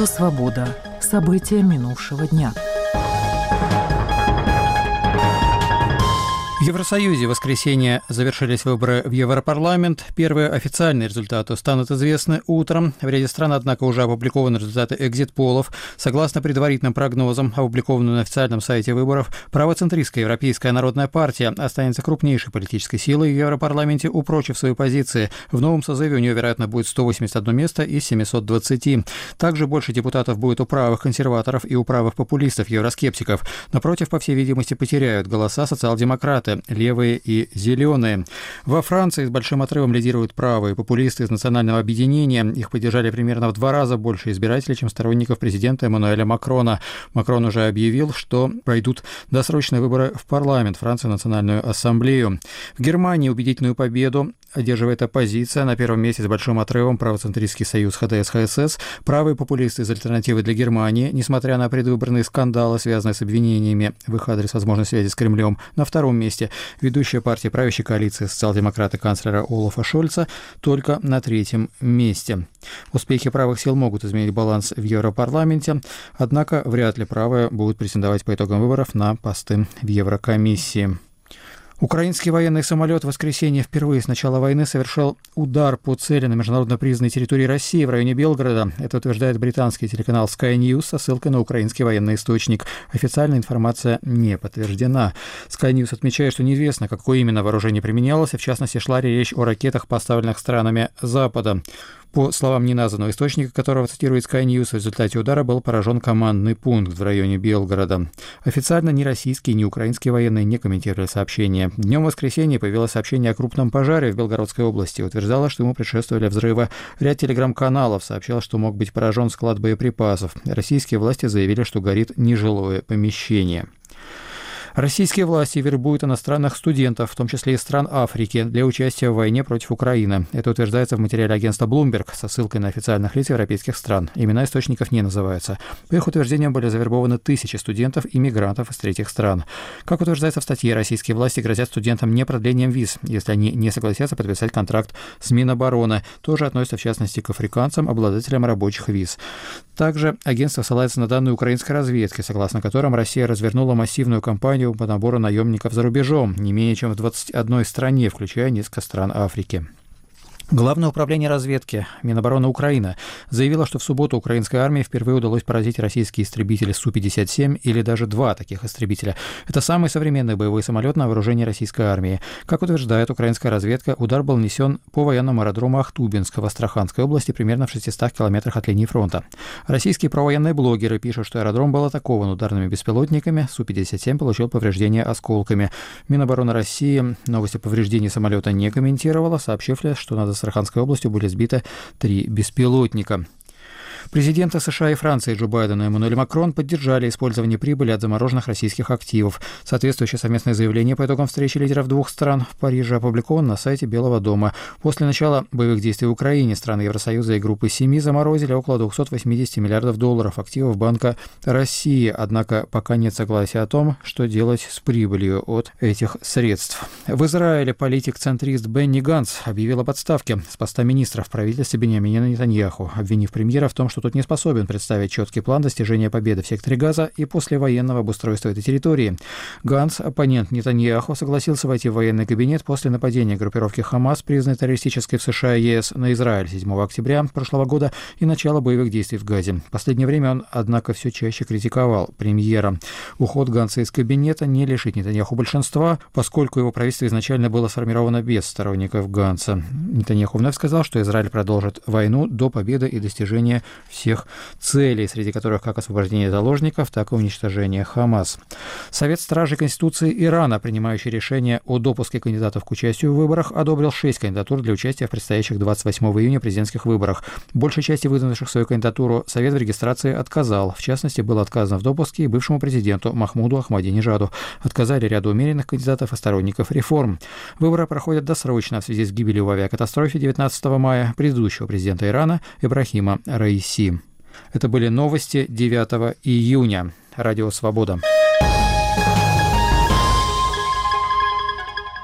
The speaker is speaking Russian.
Радио «Свобода». События минувшего дня. В Евросоюзе в воскресенье завершились выборы в Европарламент. Первые официальные результаты станут известны утром. В ряде стран, однако, уже опубликованы результаты экзит-полов. Согласно предварительным прогнозам, опубликованным на официальном сайте выборов, правоцентристская Европейская народная партия останется крупнейшей политической силой в Европарламенте, упрочив свои позиции. В новом созыве у нее, вероятно, будет 181 место из 720. Также больше депутатов будет у правых консерваторов и у правых популистов-евроскептиков. Напротив, по всей видимости, потеряют голоса социал-демократы, левые и зеленые. Во Франции с большим отрывом лидируют правые популисты из национального объединения. Их поддержали примерно в 2 раза больше избирателей, чем сторонников президента Эммануэля Макрона. Макрон уже объявил, что пройдут досрочные выборы в парламент Франции, Национальную ассамблею. В Германии убедительную победу одерживает оппозиция. На первом месте с большим отрывом правоцентристский союз ХДС-ХСС, правые популисты из «Альтернативы для Германии», несмотря на предвыборные скандалы, связанные с обвинениями в их адрес возможной связи с Кремлем. На втором месте ведущая партия правящей коалиции социал-демократы канцлера Олафа Шольца, только на 3-м месте. Успехи правых сил могут изменить баланс в Европарламенте, однако вряд ли правые будут претендовать по итогам выборов на посты в Еврокомиссии. Украинский военный самолет в воскресенье впервые с начала войны совершил удар по цели на международно признанной территории России в районе Белгорода. Это утверждает британский телеканал Sky News со ссылкой на украинский военный источник. Официальная информация не подтверждена. Sky News отмечает, что неизвестно, какое именно вооружение применялось, и в частности шла речь о ракетах, поставленных странами Запада. По словам неназванного источника, которого цитирует Sky News, в результате удара был поражен командный пункт в районе Белгорода. Официально ни российские, ни украинские военные не комментировали сообщение. Днем в воскресенье появилось сообщение о крупном пожаре в Белгородской области. Утверждалось, что ему предшествовали взрывы. Ряд телеграм-каналов сообщал, что мог быть поражен склад боеприпасов. Российские власти заявили, что горит нежилое помещение. Российские власти вербуют иностранных студентов, в том числе из стран Африки, для участия в войне против Украины. Это утверждается в материале агентства Bloomberg со ссылкой на официальных лиц европейских стран. Имена источников не называются. По их утверждениям были завербованы тысячи студентов и мигрантов из третьих стран. Как утверждается в статье, российские власти грозят студентам непродлением виз, если они не согласятся подписать контракт с Минобороны. Тоже относится в частности к африканцам, обладателям рабочих виз. Также агентство ссылается на данные украинской разведки, согласно которым Россия развернула массивную кампанию по набору наемников за рубежом, не менее чем в 21 стране, включая несколько стран Африки. Главное управление разведки Минобороны Украины заявило, что в субботу украинской армии впервые удалось поразить российские истребители Су-57 или даже 2 таких истребителя. Это самый современный боевой самолет на вооружении российской армии. Как утверждает украинская разведка, удар был нанесен по военному аэродрому Ахтубинск в Астраханской области, примерно в 600 километрах от линии фронта. Российские провоенные блогеры пишут, что аэродром был атакован ударными беспилотниками, Су-57 получил повреждения осколками. Минобороны России новости повреждений самолета не комментировала, сообщив лишь, что над Астраханской областью были сбиты 3 беспилотника. Президенты США и Франции Джо Байден и Эммануэль Макрон поддержали использование прибыли от замороженных российских активов. Соответствующее совместное заявление по итогам встречи лидеров 2 стран в Париже опубликовано на сайте Белого дома. После начала боевых действий в Украине страны Евросоюза и группы 7 заморозили около $280 миллиардов активов Банка России. Однако пока нет согласия о том, что делать с прибылью от этих средств. В Израиле политик-центрист Бенни Ганц объявил об отставке с поста министра в правительстве Биньямина Нетаньяху, обвинив премьера в том, что тот не способен представить четкий план достижения победы в секторе Газа и послевоенного обустройства этой территории. Ганц, оппонент Нетаньяху, согласился войти в военный кабинет после нападения группировки Хамас, признанной террористической в США и ЕС, на Израиль 7 октября прошлого года и начала боевых действий в Газе. В последнее время он, однако, все чаще критиковал премьера. Уход Ганца из кабинета не лишит Нетаньяху большинства, поскольку его правительство изначально было сформировано без сторонников Ганца. Нетаньяху вновь сказал, что Израиль продолжит войну до победы и достижения всех целей, среди которых как освобождение заложников, так и уничтожение Хамас. Совет стражей Конституции Ирана, принимающий решение о допуске кандидатов к участию в выборах, одобрил 6 кандидатур для участия в предстоящих 28 июня президентских выборах. Большей части выдвинувших свою кандидатуру Совет в регистрации отказал. В частности, было отказано в допуске и бывшему президенту Махмуду Ахмадинежаду. Отказали ряду умеренных кандидатов и сторонников реформ. Выборы проходят досрочно в связи с гибелью в авиакатастрофе 19 мая предыдущего президента Ирана Ибрахима Раиси. Это были новости 9 июня. Радио «Свобода».